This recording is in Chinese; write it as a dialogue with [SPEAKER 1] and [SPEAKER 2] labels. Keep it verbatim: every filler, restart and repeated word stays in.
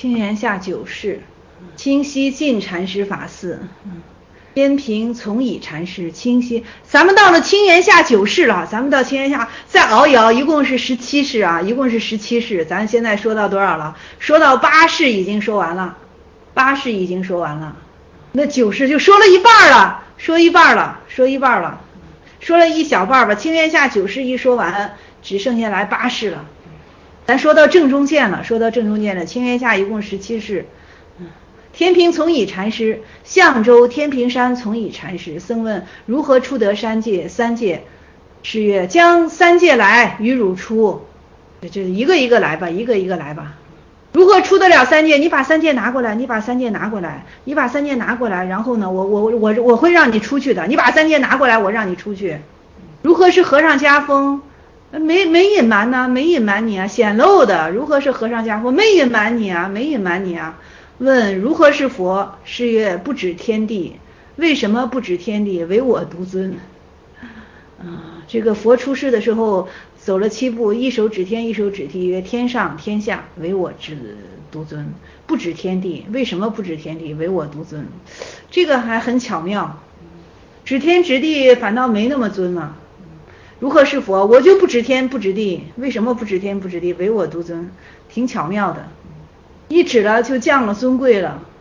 [SPEAKER 1] 清源下九世，清溪净禅师法寺，天平从乙禅师，清溪，咱们到了清源下九世了，咱们到清源下再熬一熬，一共是十七世啊，一共是十七世，咱现在说到多少了？说到八世已经说完了，八世已经说完了，那九世就说了一半了，说一半了，说一半了，说了一小半吧。清源下九世一说完，只剩下来八世了。咱说到正中间了，说到正中间了，清源下一共十七世。天平从乙禅师，象州天平山从乙禅师。僧问如何出得三界？三界，是曰将三界来与汝出。这一个一个来吧，一个一个来吧。如何出得了三界？你把三界拿过来，你把三界拿过来，你把三界拿过来，然后呢，我我我我会让你出去的。你把三界拿过来，我让你出去。如何是和尚家风？没没隐瞒呢，没隐瞒你啊，显露的。如何是和尚家风？没隐瞒你啊，没隐瞒你啊。问如何是佛？是曰不止天地。为什么不止天地？唯我独尊。啊，这个佛出世的时候走了七步，一手指天，一手指地，曰天上天下唯我之独尊，不止天地。为什么不止天地？唯我独尊。这个还很巧妙，指天指地反倒没那么尊了。如何是佛？我就不指天不指地。为什么不指天不指地？唯我独尊，挺巧妙的。一指了就降了尊贵了。